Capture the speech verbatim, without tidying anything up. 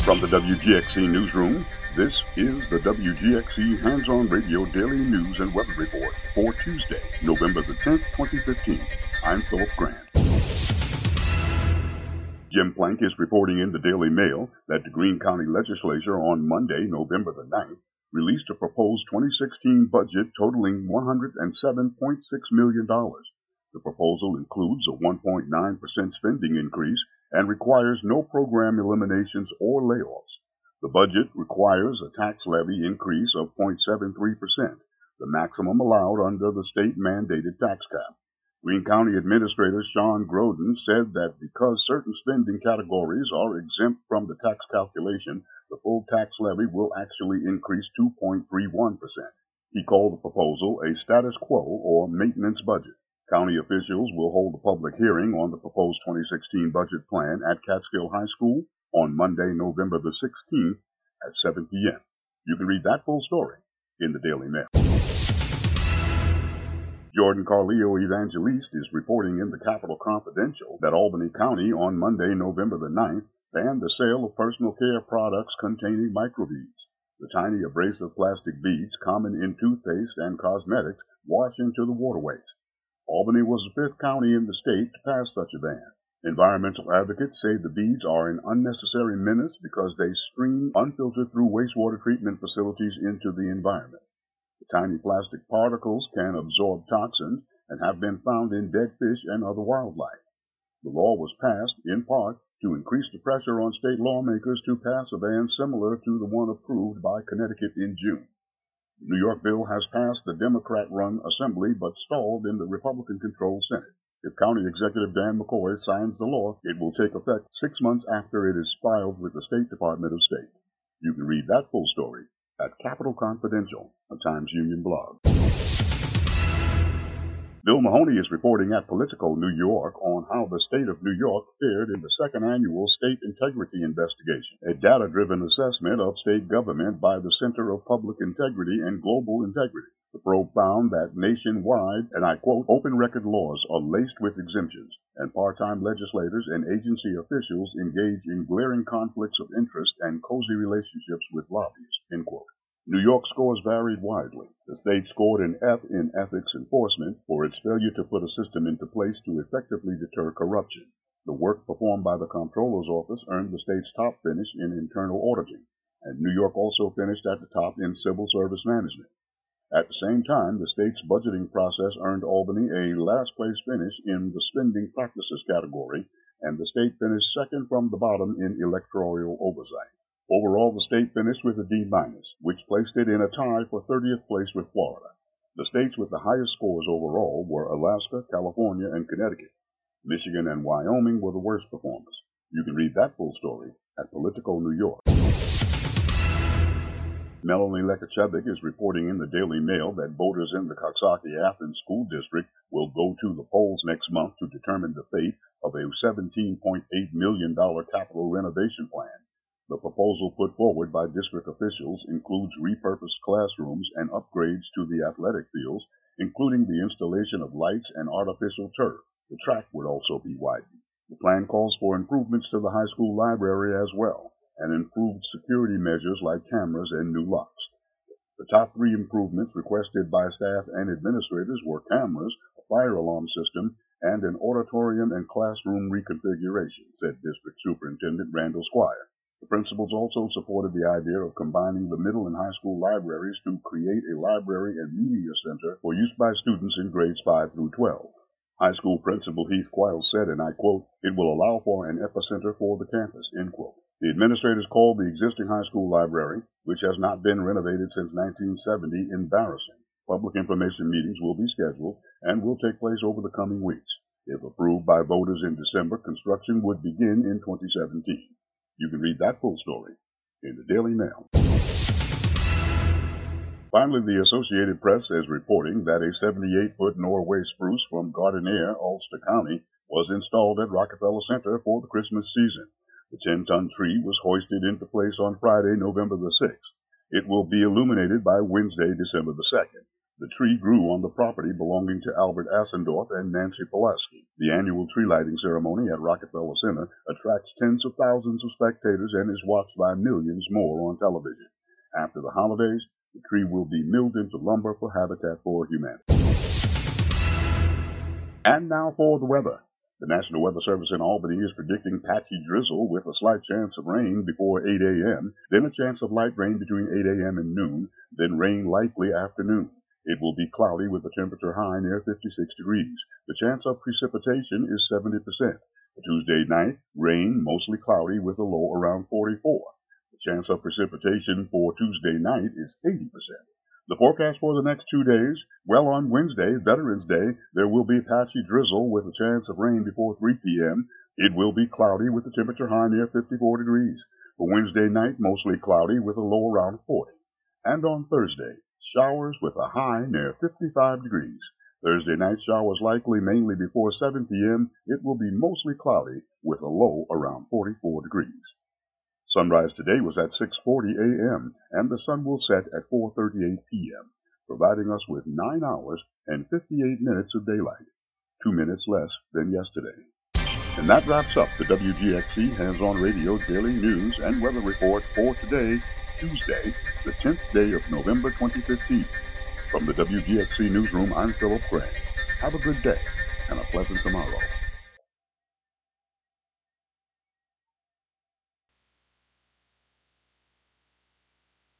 From the W G X C Newsroom, this is the W G X C Hands-On Radio Daily News and Weather Report for Tuesday, November the tenth, twenty fifteen. I'm Philip Grant. Jim Plank is reporting in the Daily Mail that the Greene County Legislature on Monday, November the ninth, released a proposed twenty sixteen budget totaling one hundred seven point six million dollars. The proposal includes a one point nine percent spending increase and requires no program eliminations or layoffs. The budget requires a tax levy increase of zero point seven three percent, the maximum allowed under the state-mandated tax cap. Greene County Administrator Sean Groden said that because certain spending categories are exempt from the tax calculation, the full tax levy will actually increase two point three one percent. He called the proposal a status quo or maintenance budget. County officials will hold a public hearing on the proposed twenty sixteen budget plan at Catskill High School on Monday, November the sixteenth at seven p.m. You can read that full story in the Daily Mail. Jordan Carleo Evangeliste is reporting in the Capital Confidential that Albany County on Monday, November the ninth, banned the sale of personal care products containing microbeads. The tiny abrasive plastic beads common in toothpaste and cosmetics wash into the waterways. Albany was the fifth county in the state to pass such a ban. Environmental advocates say the beads are an unnecessary menace because they stream unfiltered through wastewater treatment facilities into the environment. The tiny plastic particles can absorb toxins and have been found in dead fish and other wildlife. The law was passed, in part, to increase the pressure on state lawmakers to pass a ban similar to the one approved by Connecticut in June. The New York bill has passed the Democrat-run Assembly but stalled in the Republican-controlled Senate. If County Executive Dan McCoy signs the law, it will take effect six months after it is filed with the State Department of State. You can read that full story at Capital Confidential, a Times-Union blog. Bill Mahoney is reporting at Politico New York on how the state of New York fared in the second annual State Integrity Investigation, a data-driven assessment of state government by the Center of Public Integrity and Global Integrity. The probe found that nationwide, and I quote, open record laws are laced with exemptions, and part-time legislators and agency officials engage in glaring conflicts of interest and cozy relationships with lobbyists, end quote. New York scores varied widely. The state scored an F in ethics enforcement for its failure to put a system into place to effectively deter corruption. The work performed by the Comptroller's Office earned the state's top finish in internal auditing, and New York also finished at the top in civil service management. At the same time, the state's budgeting process earned Albany a last-place finish in the spending practices category, and the state finished second from the bottom in electoral oversight. Overall, the state finished with a D minus, which placed it in a tie for thirtieth place with Florida. The states with the highest scores overall were Alaska, California, and Connecticut. Michigan and Wyoming were the worst performers. You can read that full story at Politico New York. Melanie Lekachevik is reporting in the Daily Mail that voters in the Coxsackie-Athens School District will go to the polls next month to determine the fate of a seventeen point eight million dollars capital renovation plan. The proposal put forward by district officials includes repurposed classrooms and upgrades to the athletic fields, including the installation of lights and artificial turf. The track would also be widened. The plan calls for improvements to the high school library as well, and improved security measures like cameras and new locks. The top three improvements requested by staff and administrators were cameras, a fire alarm system, and an auditorium and classroom reconfiguration, said District Superintendent Randall Squire. The principals also supported the idea of combining the middle and high school libraries to create a library and media center for use by students in grades five through twelve. High school principal Heath Quiles said, and I quote, "It will allow for an epicenter for the campus," end quote. The administrators called the existing high school library, which has not been renovated since nineteen seventy, embarrassing. Public information meetings will be scheduled and will take place over the coming weeks. If approved by voters in December, construction would begin in twenty seventeen. You can read that full story in the Daily Mail. Finally, the Associated Press is reporting that a seventy-eight foot Norway spruce from Gardenier, Ulster County, was installed at Rockefeller Center for the Christmas season. The ten ton tree was hoisted into place on Friday, November the sixth. It will be illuminated by Wednesday, December the second. The tree grew on the property belonging to Albert Assendorf and Nancy Pulaski. The annual tree lighting ceremony at Rockefeller Center attracts tens of thousands of spectators and is watched by millions more on television. After the holidays, the tree will be milled into lumber for Habitat for Humanity. And now for the weather. The National Weather Service in Albany is predicting patchy drizzle with a slight chance of rain before eight a.m., then a chance of light rain between eight a.m. and noon, then rain likely afternoon. It will be cloudy with a temperature high near fifty-six degrees. The chance of precipitation is seventy percent. For Tuesday night, rain, mostly cloudy with a low around forty-four. The chance of precipitation for Tuesday night is eighty percent. The forecast for the next two days, well, on Wednesday, Veterans Day, there will be patchy drizzle with a chance of rain before three p.m. It will be cloudy with a temperature high near fifty-four degrees. For Wednesday night, mostly cloudy with a low around forty. And on Thursday, showers with a high near fifty-five degrees. Thursday night, showers likely mainly before seven p.m. It will be mostly cloudy with a low around forty-four degrees. Sunrise today was at six forty a.m., and the sun will set at four thirty-eight p.m., providing us with nine hours and fifty-eight minutes of daylight, two minutes less than yesterday. And that wraps up the W G X C Hands-On Radio Daily News and Weather Report for today, Tuesday, the tenth day of November twenty fifteen. From the W G X C Newsroom, I'm Philip Gray. Have a good day and a pleasant tomorrow.